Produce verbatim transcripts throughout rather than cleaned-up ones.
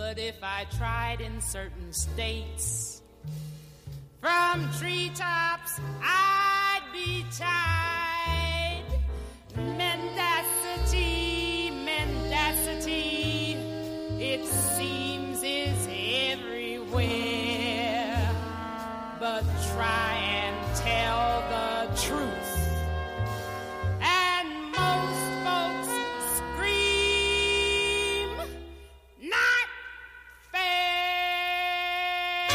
But if I tried in certain states, from treetops I'd be tied. Mendacity, mendacity, it seems is everywhere. But try and tell the truth, and most folks scream, not fair.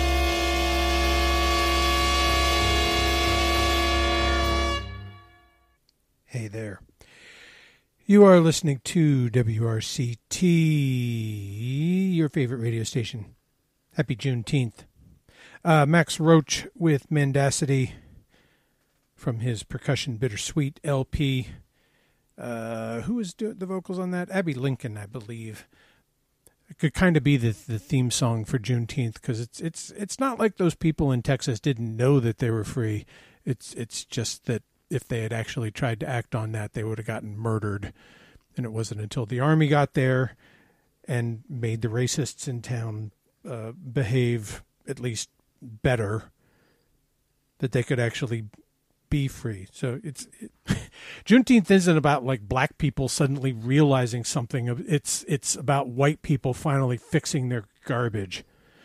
Hey there. You are listening to W R C T, your favorite radio station. Happy Juneteenth. Uh, Max Roach with Mendacity from his Percussion Bittersweet L P. Uh, who was doing the vocals on that? Abby Lincoln, I believe. It could kind of be the the theme song for Juneteenth, because it's it's it's not like those people in Texas didn't know that they were free. It's it's just that if they had actually tried to act on that, they would have gotten murdered. And it wasn't until the army got there and made the racists in town uh, behave at least better that they could actually be free. So it's it, Juneteenth isn't about like black people suddenly realizing something. It's it's about white people finally fixing their garbage.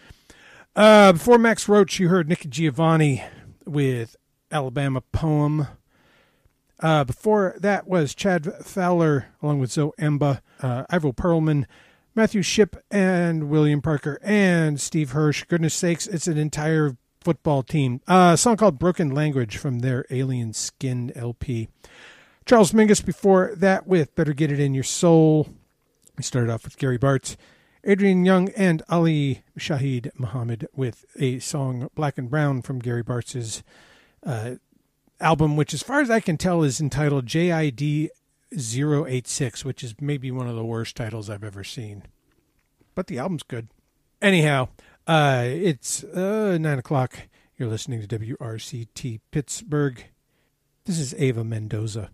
Uh, before Max Roach, you heard Nikki Giovanni with Alabama Poem. Uh, before that was Chad Fowler along with Zoe Emba, uh, Ivo Perlman, Matthew Shipp, and William Parker, and Steve Hirsch. Goodness sakes, it's an entire football team. Uh, a song called Broken Language from their Alien Skin L P. Charles Mingus before that with Better Get It In Your Soul. We started off with Gary Bartz, Adrian Young, and Ali Shahid Muhammad with a song Black and Brown from Gary Bartz's uh, album, which as far as I can tell is entitled J I D zero eight six, which is maybe one of the worst titles I've ever seen. But the album's good. Anyhow, uh, it's uh, nine o'clock. You're listening to W R C T Pittsburgh. This is Ava Mendoza.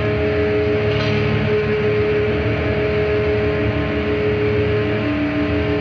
Thank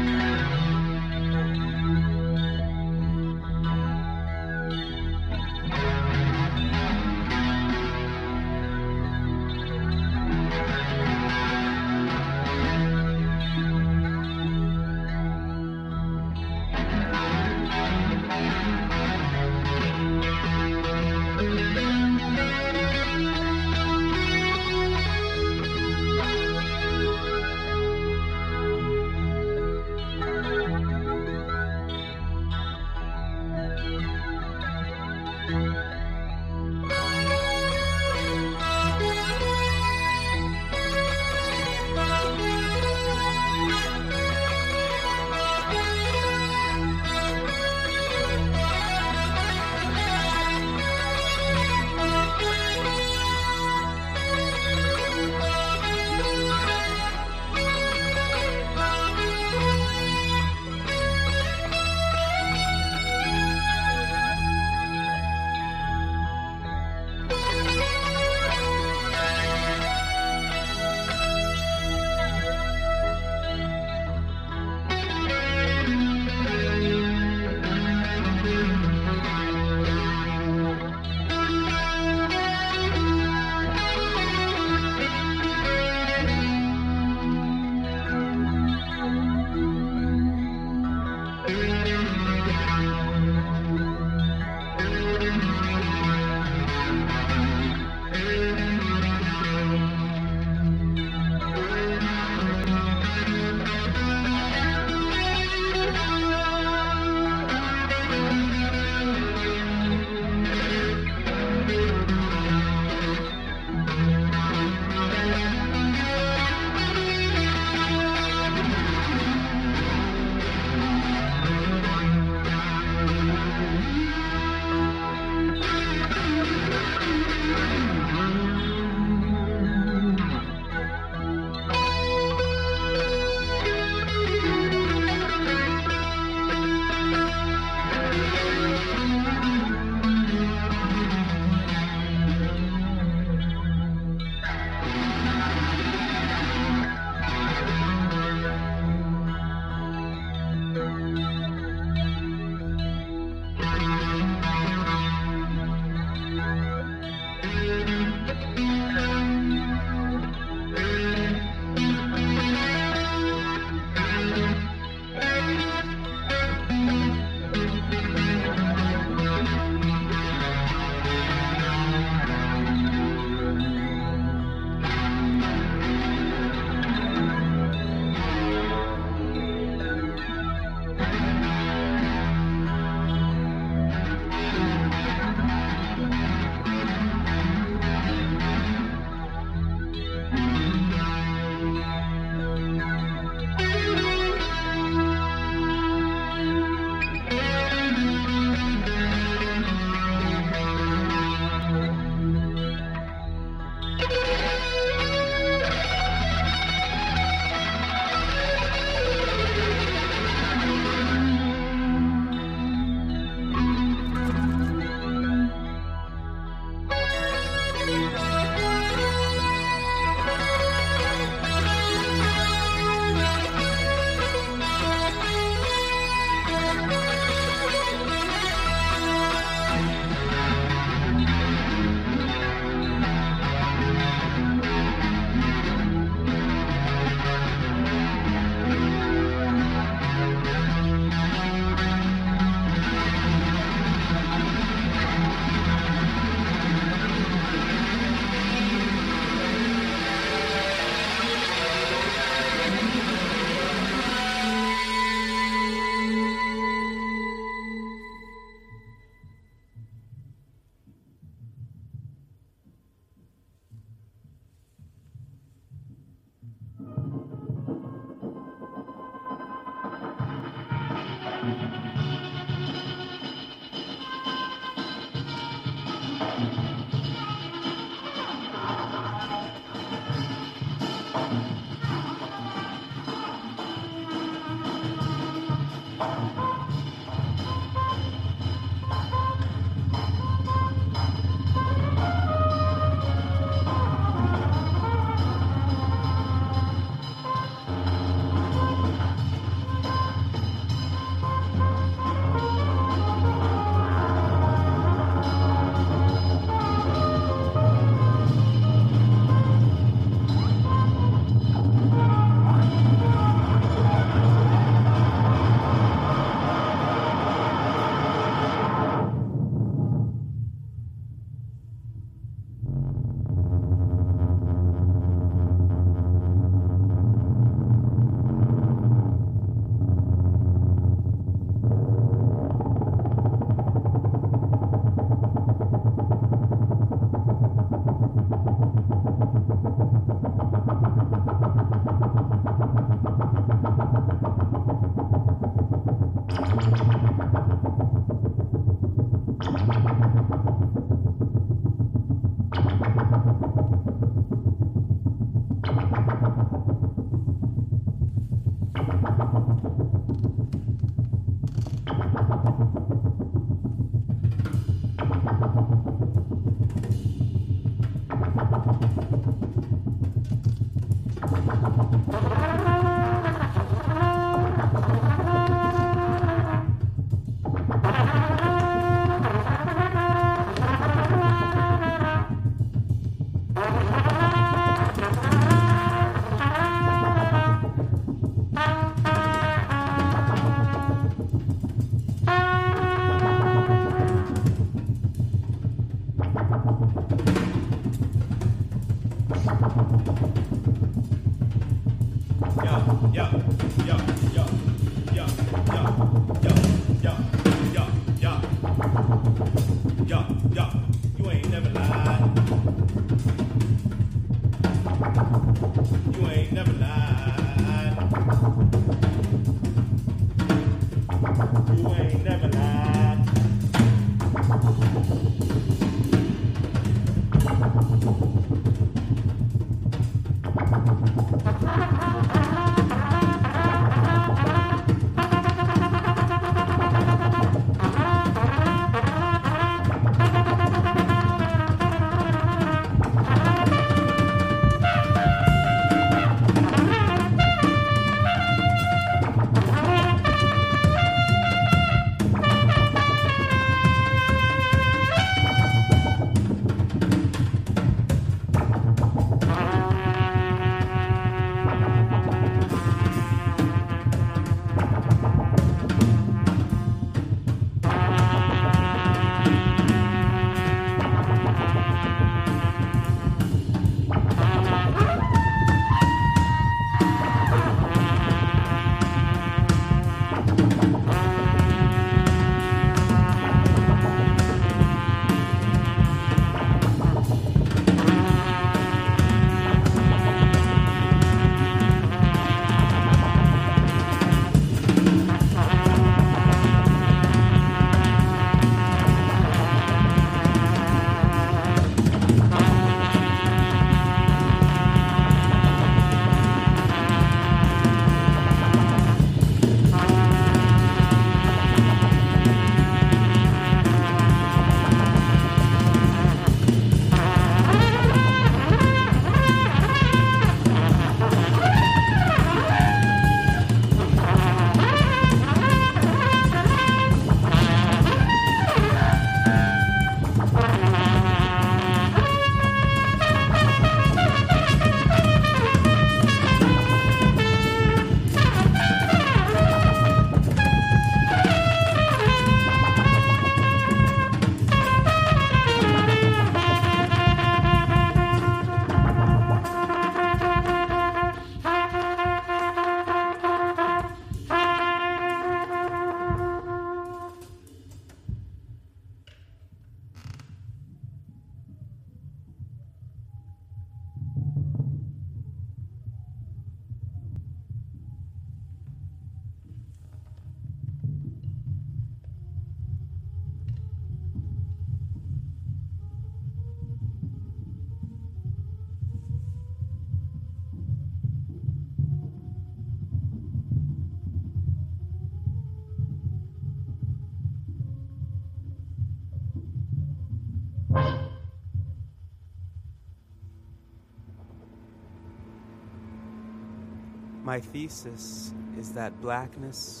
My thesis is that blackness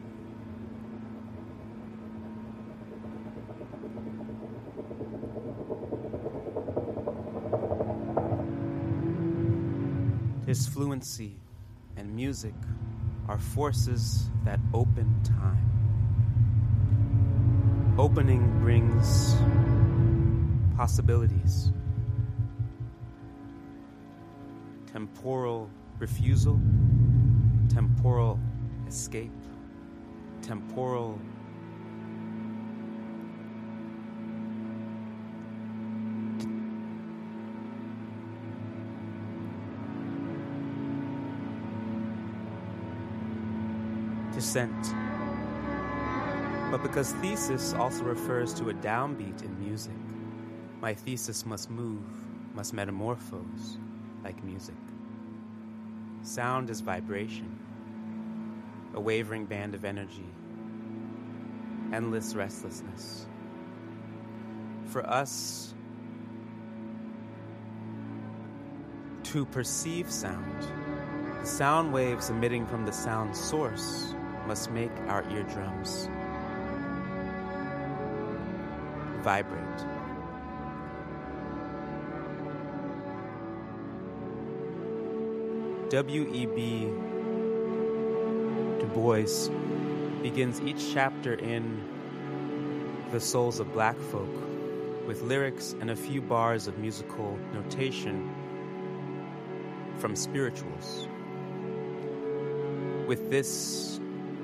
his fluency and music are forces that open time. Opening brings possibilities. Temporal refusal, temporal escape, temporal descent. But because thesis also refers to a downbeat in music, my thesis must move, must metamorphose like music. Sound is vibration. a wavering band of energy, endless restlessness. For us to perceive sound, the sound waves emitting from the sound source must make our eardrums vibrate. W E B Du Bois begins each chapter in The Souls of Black Folk with lyrics and a few bars of musical notation from spirituals. With this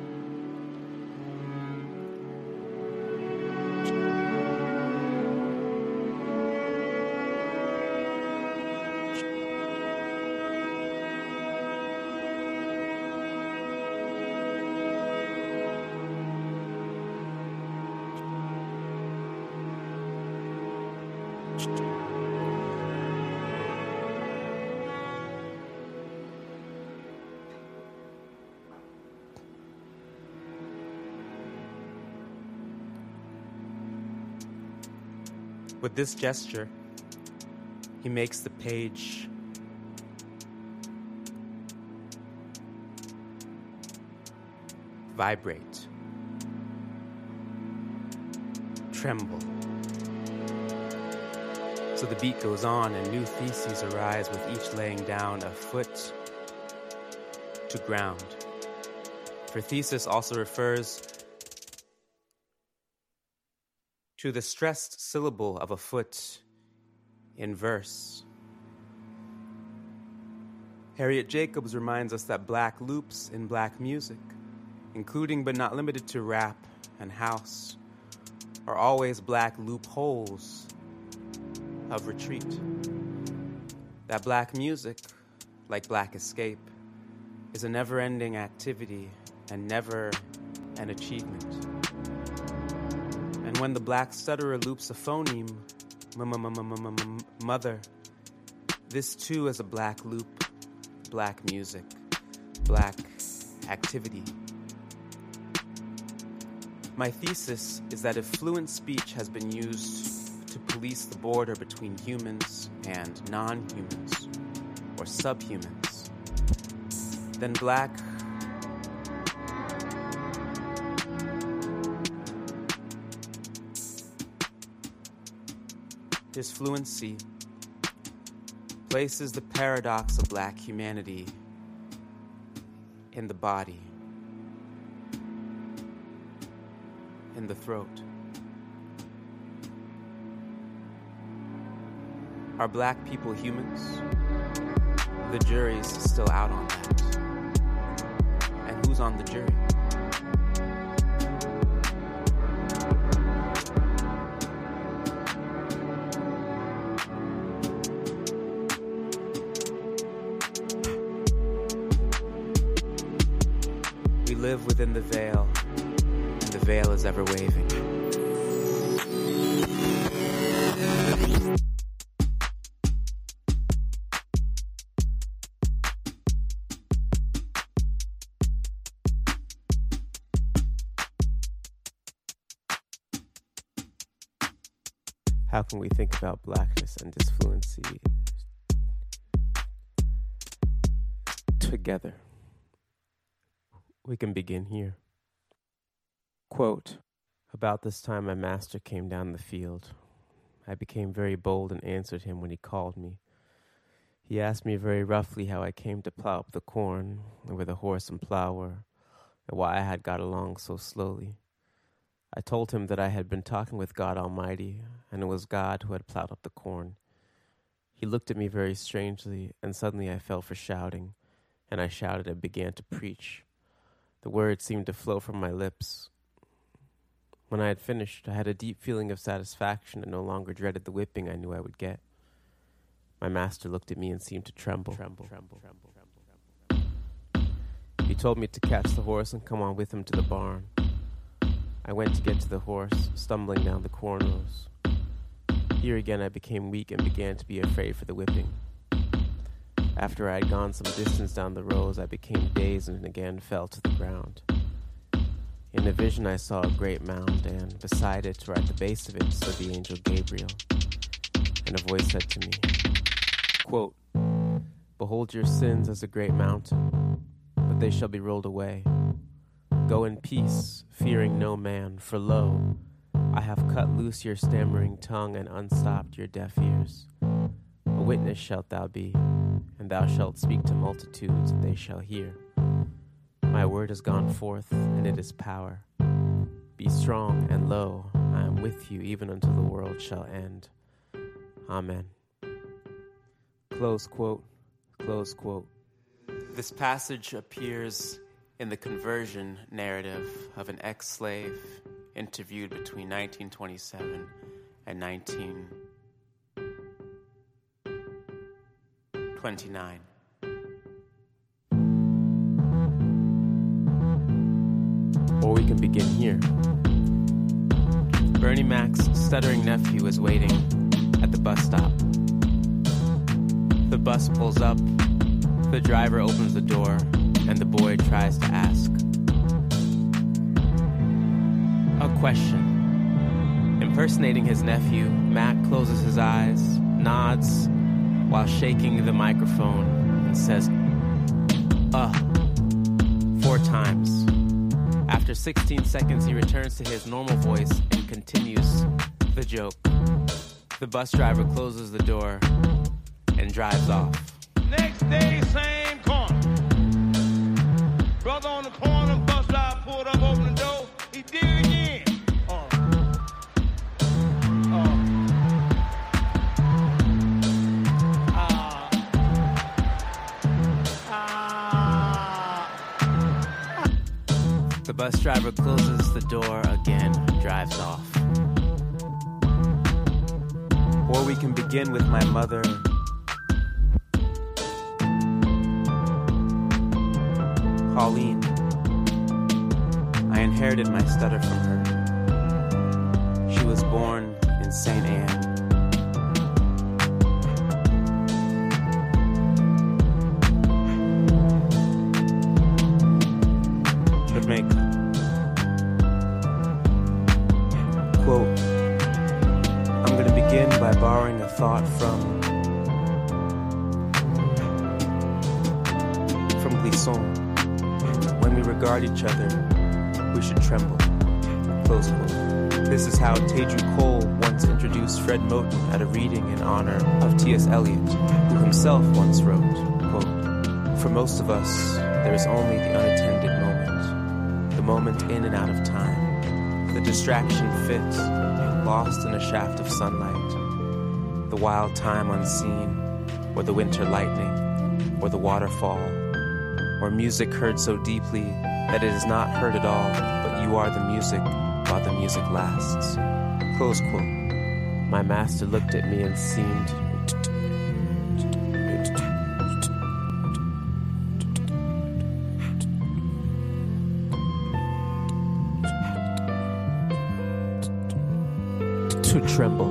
With this gesture, he makes the page vibrate, tremble. So the beat goes on and new theses arise with each laying down a foot to ground. For thesis also refers to the stressed syllable of a foot in verse. Harriet Jacobs reminds us that black loops in black music, including but not limited to rap and house, are always black loopholes of retreat. That black music, like black escape, is a never-ending activity and never an achievement. And when the black stutterer loops a phoneme, mother, this too is a black loop, black music, black activity. My thesis is that if fluent speech has been used to police the border between humans and non-humans, or subhumans, then black His fluency places the paradox of black humanity in the body, in the throat. Are black people humans? The jury's still out on that. And who's on the jury? Live within the veil, and the veil is ever waving. How can we think about blackness and disfluency together? We can begin here. Quote, about this time my master came down the field. I became very bold and answered him when he called me. He asked me very roughly how I came to plow up the corn, and where the horse and plow were, and why I had got along so slowly. I told him that I had been talking with God Almighty, and it was God who had plowed up the corn. He looked at me very strangely, and suddenly I fell for shouting, and I shouted and began to preach. The words seemed to flow from my lips. When I had finished, I had a deep feeling of satisfaction and no longer dreaded the whipping I knew I would get. My master looked at me and seemed to tremble. tremble, tremble, tremble, tremble, tremble. He told me to catch the horse and come on with him to the barn. I went to get to the horse, stumbling down the corn rows. Here again I became weak and began to be afraid for the whipping. After I had gone some distance down the rows, I became dazed and again fell to the ground. In a vision I saw a great mound, and beside it, or at the base of it, stood the angel Gabriel. And a voice said to me, quote, "Behold your sins as a great mountain, but they shall be rolled away. Go in peace, fearing no man, for lo, I have cut loose your stammering tongue and unstopped your deaf ears. A witness shalt thou be, and thou shalt speak to multitudes, and they shall hear. My word has gone forth, and it is power. Be strong, and lo, I am with you even until the world shall end. Amen." Close quote, close quote. This passage appears in the conversion narrative of an ex-slave interviewed between nineteen twenty-seven and nineteen twenty-nine. Or we can begin here. Bernie Mac's stuttering nephew is waiting at the bus stop. The bus pulls up, the driver opens the door, and the boy tries to ask a question. Impersonating his nephew, Mac closes his eyes, nods, while shaking the microphone, and says, uh, four times. After sixteen seconds, he returns to his normal voice and continues the joke. The bus driver closes the door and drives off. Next day, same corner. Brother on the corner, bus driver pulled up, opened the door. He did it again. Uh, uh, uh, uh. The bus driver closes the door again, drives off. Or we can begin with my mother. Pauline. I inherited my stutter from her. She was born in Saint Anne. Jamaica. Quote, I'm going to begin by borrowing a thought from from Glisson. When we regard each other, we should tremble. Close quote. This is how Teju Cole once introduced Fred Moten at a reading in honor of T S Eliot, who himself once wrote, quote, "For most of us, there is only the unattended moment, the moment in and out of time, the distraction fit, lost in a shaft of sunlight, the wild time unseen, or the winter lightning, or the waterfall, or music heard so deeply that it is not heard at all, but you are the music while the music lasts." Close quote. My master looked at me and seemed to tremble.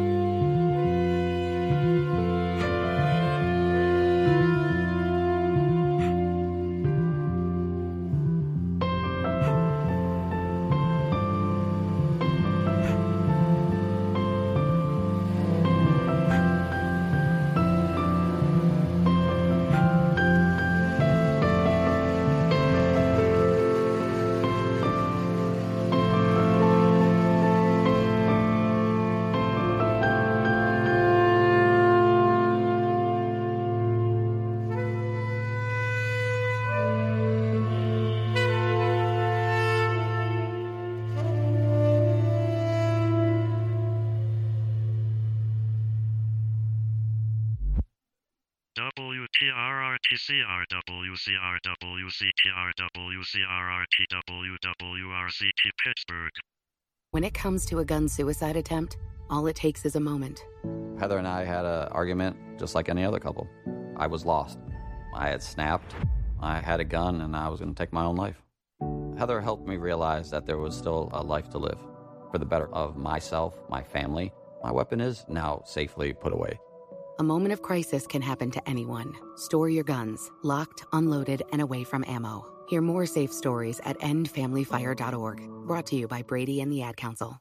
W T R R T C R W C R W C T R W C R R T W W R C T Pittsburgh. When it comes to a gun suicide attempt, all it takes is a moment. Heather and I had an argument just like any other couple. I was lost. I had snapped. I had a gun and I was going to take my own life. Heather helped me realize that there was still a life to live for the better of myself, my family. My weapon is now safely put away. A moment of crisis can happen to anyone. Store your guns, locked, unloaded, and away from ammo. Hear more safe stories at end family fire dot org. Brought to you by Brady and the Ad Council.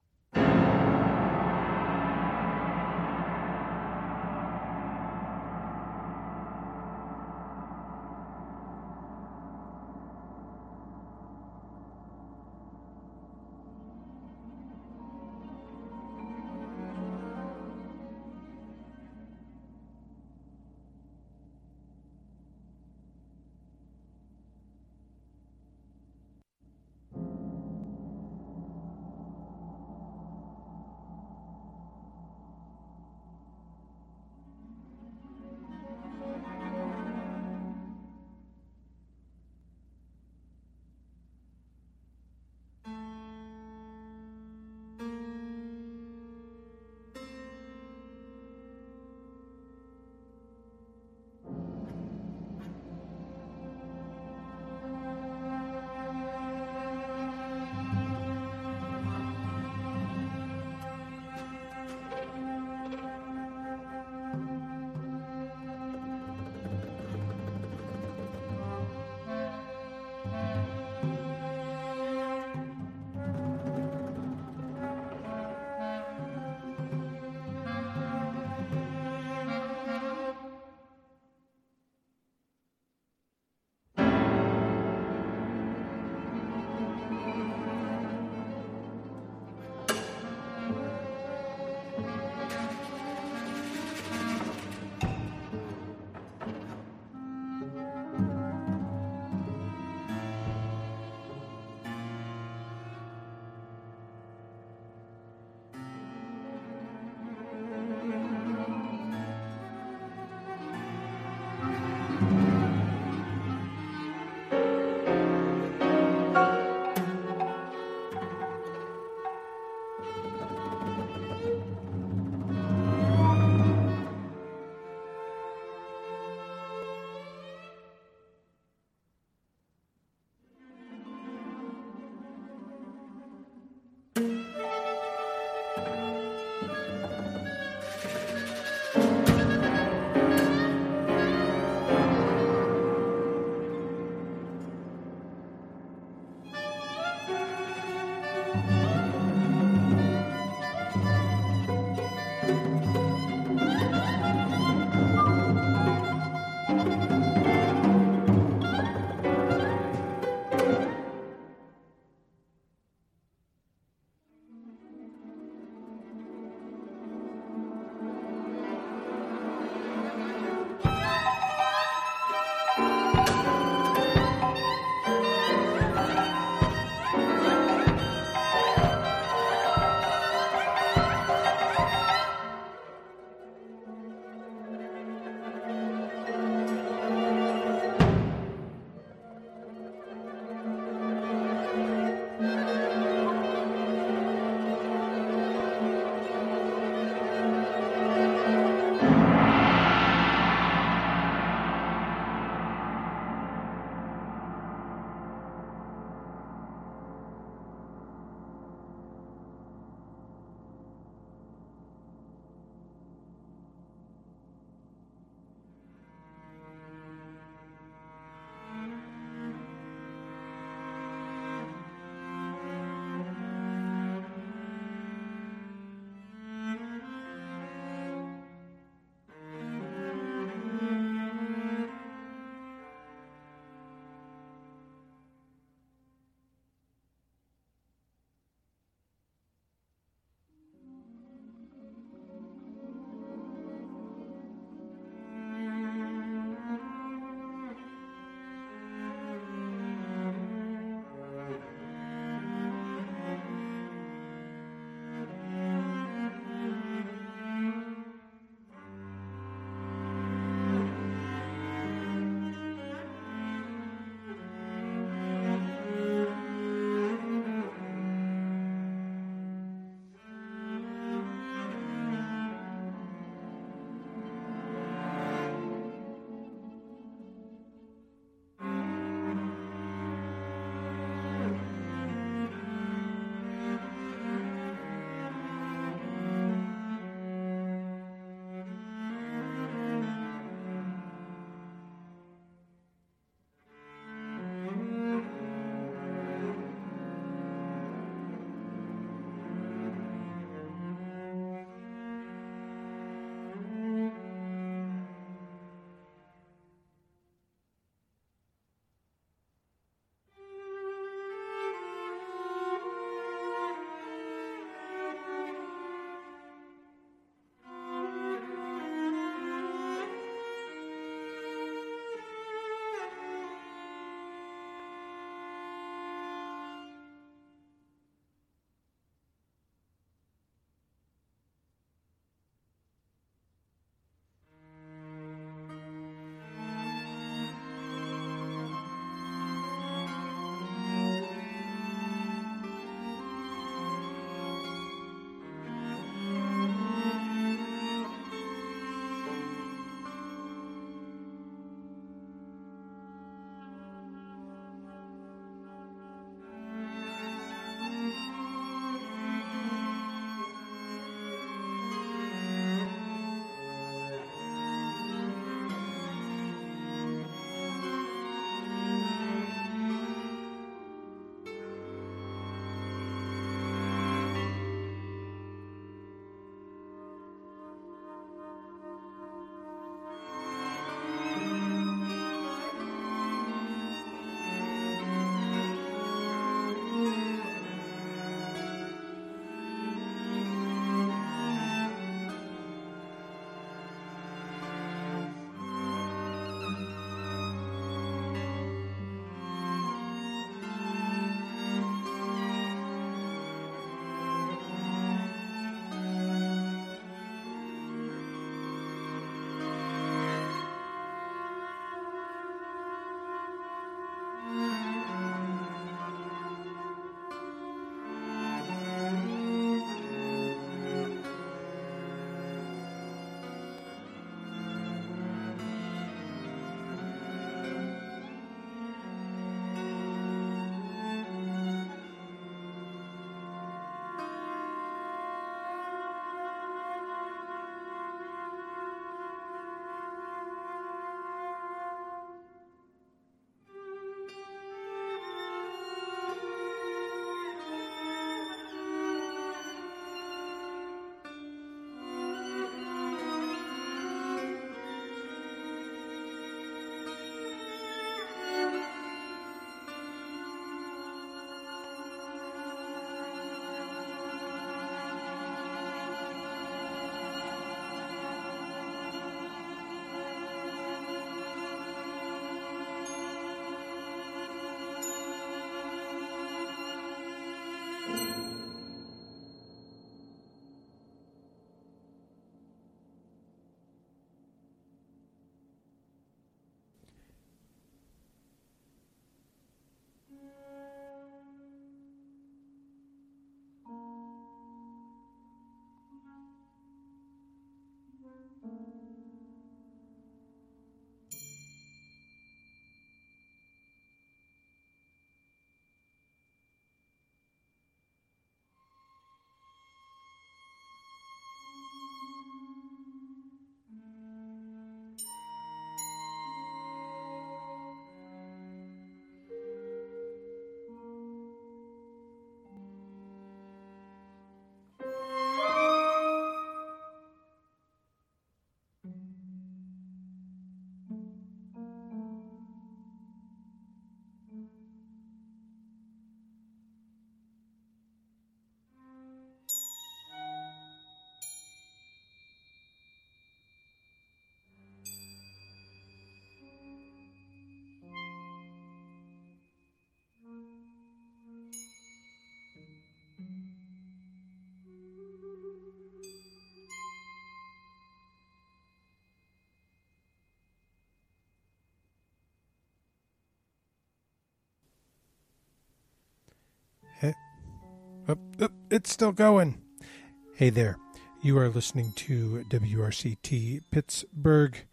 Up, up, it's still going. Hey there. You are listening to W R C T Pittsburgh.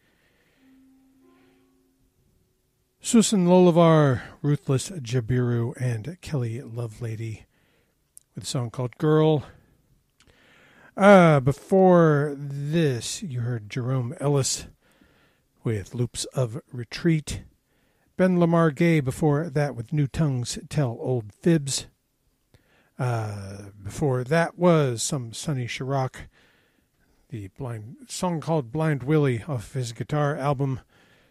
Susan Lolavar, Ruthless Jabiru, and Kelly Lovelady with a song called Girl. Uh, before this, you heard Jerome Ellis with Loops of Retreat. Ben Lamar Gay before that with New Tongues Tell Old Fibs. Uh, before that was some Sonny Chirac, the blind song called Blind Willie off his guitar album.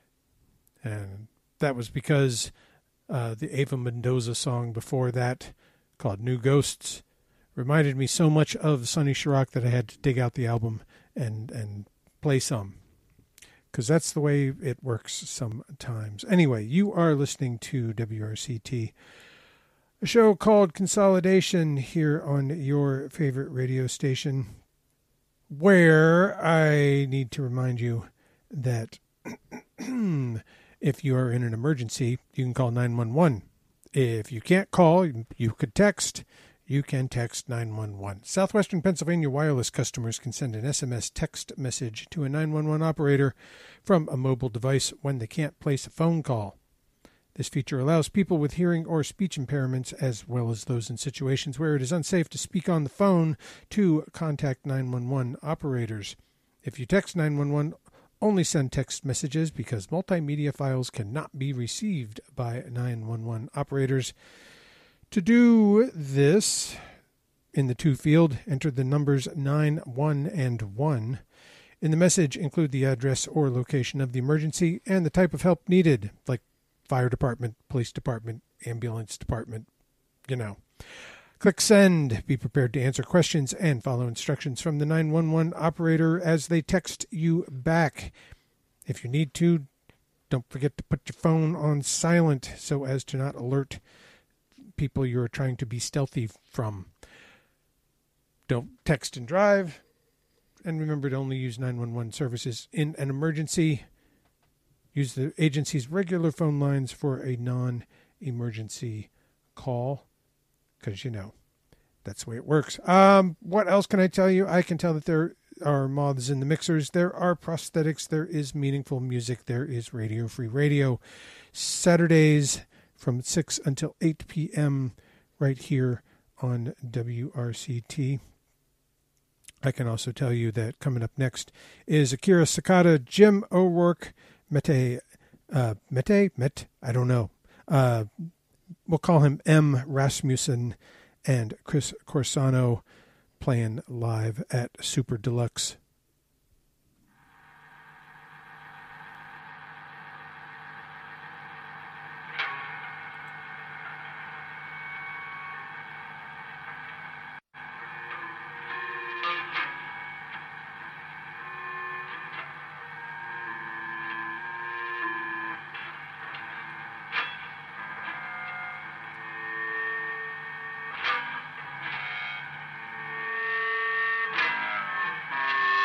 And that was because uh, the Ava Mendoza song before that called New Ghosts reminded me so much of Sonny Chirac that I had to dig out the album and, and play some. Because that's the way it works sometimes. Anyway, you are listening to W R C T, a show called Consolidation here on your favorite radio station, where I need to remind you that if you are in an emergency, you can call nine one one. If you can't call, you could text. You can text nine one one. Southwestern Pennsylvania wireless customers can send an S M S text message to a nine one one operator from a mobile device when they can't place a phone call. This feature allows people with hearing or speech impairments, as well as those in situations where it is unsafe to speak on the phone, to contact nine one one operators. If you text nine one one, only send text messages because multimedia files cannot be received by nine one one operators. To do this, in the to field, enter the numbers nine, one, and one. In the message, include the address or location of the emergency and the type of help needed, like fire department, police department, ambulance department, you know. Click send. Be prepared to answer questions and follow instructions from the nine one one operator as they text you back. If you need to, don't forget to put your phone on silent so as to not alert people you're trying to be stealthy from. Don't text and drive. And remember to only use nine one one services in an emergency. Use the agency's regular phone lines for a non-emergency call. Because, you know, that's the way it works. Um, what else can I tell you? I can tell that there are moths in the mixers. There are prosthetics. There is meaningful music. There is Radio Free Radio. Saturdays from six until eight p.m. right here on W R C T. I can also tell you that coming up next is Akira Sakata, Jim O'Rourke, Mete, uh, Mete, Met, I don't know. Uh, we'll call him M. Rasmussen, and Chris Corsano playing live at Super Deluxe. Thank you.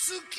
き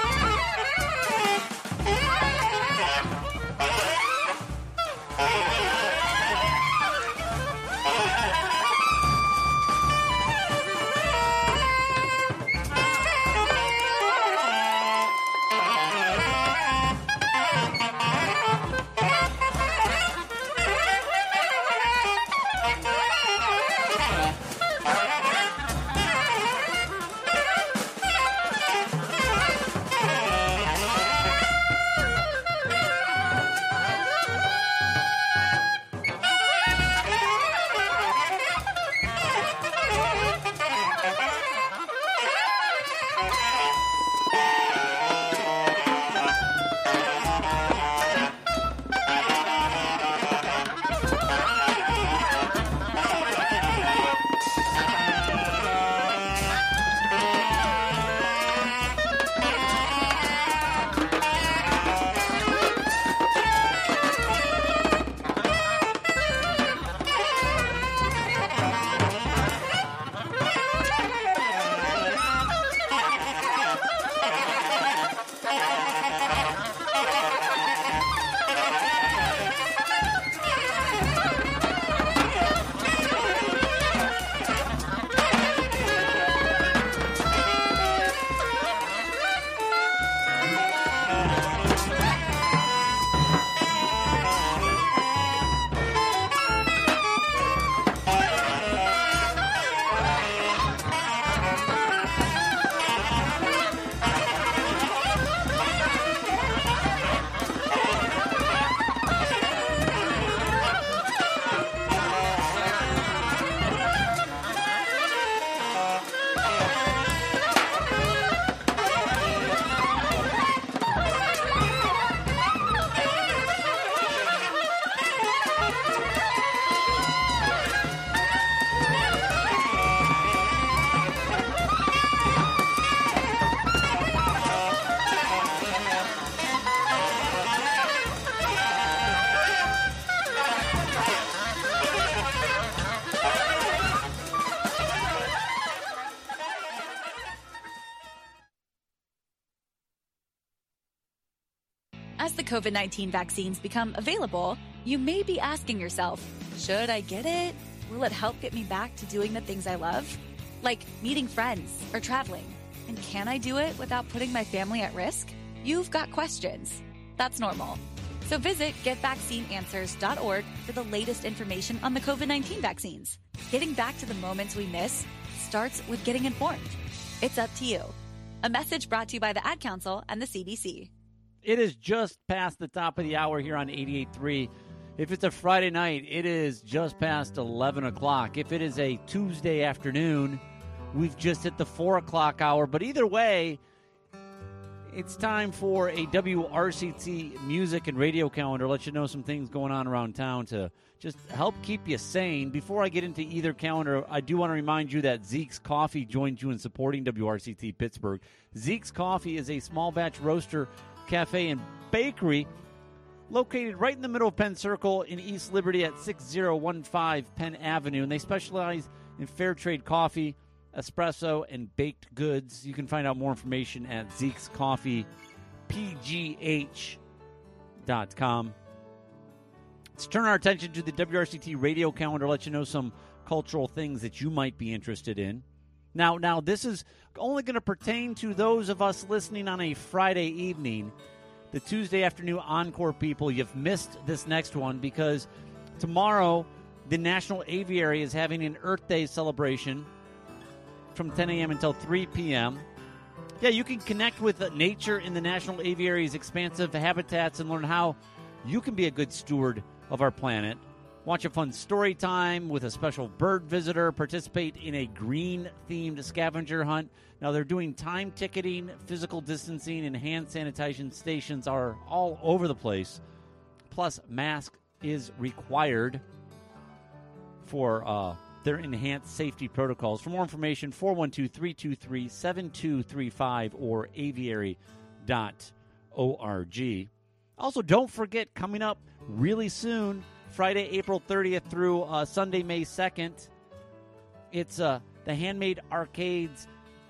Thank you. As the COVID nineteen vaccines become available, you may be asking yourself, should I get it? Will it help get me back to doing the things I love? Like meeting friends or traveling. And can I do it without putting my family at risk? You've got questions. That's normal. So visit get vaccine answers dot org for the latest information on the COVID nineteen vaccines. Getting back to the moments we miss starts with getting informed. It's up to you. A message brought to you by the Ad Council and the C D C. It is just past the top of the hour here on eighty-eight point three. If it's a Friday night, it is just past eleven o'clock. If it is a Tuesday afternoon, we've just hit the four o'clock hour. But either way, it's time for a W R C T music and radio calendar. Let you know some things going on around town to just help keep you sane. Before I get into either calendar, I do want to remind you that Zeke's Coffee joined you in supporting W R C T Pittsburgh. Zeke's Coffee is a small batch roaster, cafe, and bakery located right in the middle of Penn Circle in East Liberty at six oh one five Penn Avenue. And they specialize in fair trade coffee, espresso, and baked goods. You can find out more information at Zeke's Coffee P G H dot com. Let's turn our attention to the W R C T radio calendar, let you know some cultural things that you might be interested in. Now, now this is only going to pertain to those of us listening on a Friday evening. The Tuesday afternoon encore people, you've missed this next one because tomorrow the National Aviary is having an Earth Day celebration from ten a.m. until three p.m. Yeah, you can connect with nature in the National Aviary's expansive habitats and learn how you can be a good steward of our planet. Watch a fun story time with a special bird visitor. Participate in a green-themed scavenger hunt. Now, they're doing time ticketing, physical distancing, and hand sanitation stations are all over the place. Plus, mask is required for uh, their enhanced safety protocols. For more information, four one two, three two three, seven two three five or aviary dot org. Also, don't forget, coming up really soon, Friday, April thirtieth through uh, Sunday, May second, it's uh, the Handmade Arcades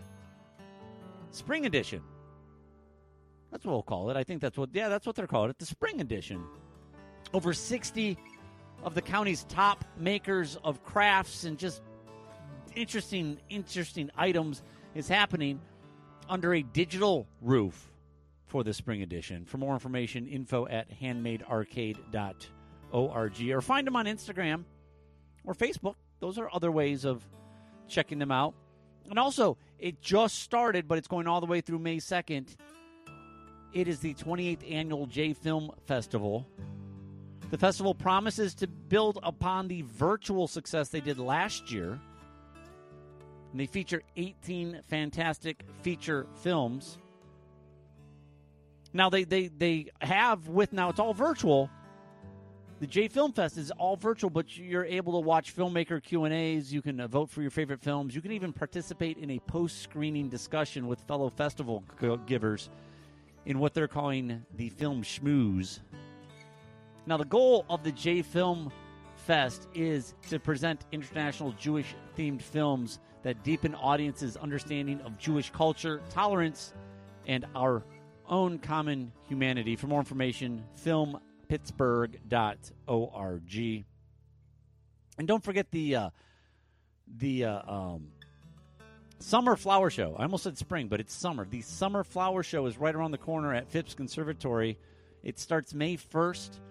Spring Edition. That's what we'll call it. I think that's what, yeah, that's what they're calling it, the Spring Edition. Over sixty of the county's top makers of crafts and just interesting, interesting items is happening under a digital roof for the Spring Edition. For more information, info at handmade arcade dot org or find them on Instagram or Facebook. Those are other ways of checking them out. And also, it just started, but it's going all the way through May second. It is the twenty-eighth Annual J-Film Festival. The festival promises to build upon the virtual success they did last year. And they feature eighteen fantastic feature films. Now, they, they, they have, with now it's all virtual, the J Film Fest is all virtual, but you're able to watch filmmaker Q and A's. You can uh, vote for your favorite films. You can even participate in a post-screening discussion with fellow festival g- givers in what they're calling the Film Schmooze. Now, the goal of the J Film Fest is to present international Jewish-themed films that deepen audiences' understanding of Jewish culture, tolerance, and our own common humanity. For more information, film pittsburgh dot org. And don't forget the uh, the uh, um, Summer Flower Show. I almost said spring, but it's summer. The Summer Flower Show is right around the corner at Phipps Conservatory. It starts May first.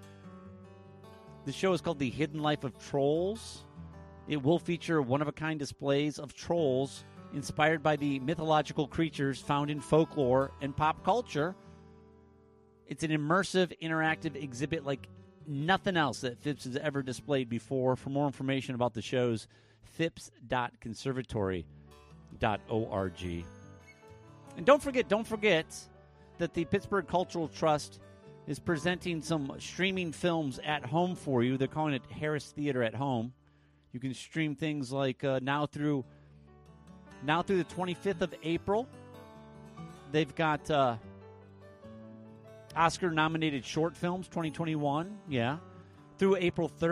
The show is called The Hidden Life of Trolls. It will feature one-of-a-kind displays of trolls inspired by the mythological creatures found in folklore and pop culture. It's an immersive, interactive exhibit like nothing else that Phipps has ever displayed before. For more information about the shows, phipps dot conservatory dot org. And don't forget, don't forget that the Pittsburgh Cultural Trust is presenting some streaming films at home for you. They're calling it Harris Theater at Home. You can stream things like uh, now through now through the twenty-fifth of April. They've got uh, Oscar-nominated short films, twenty twenty-one, yeah, through April third.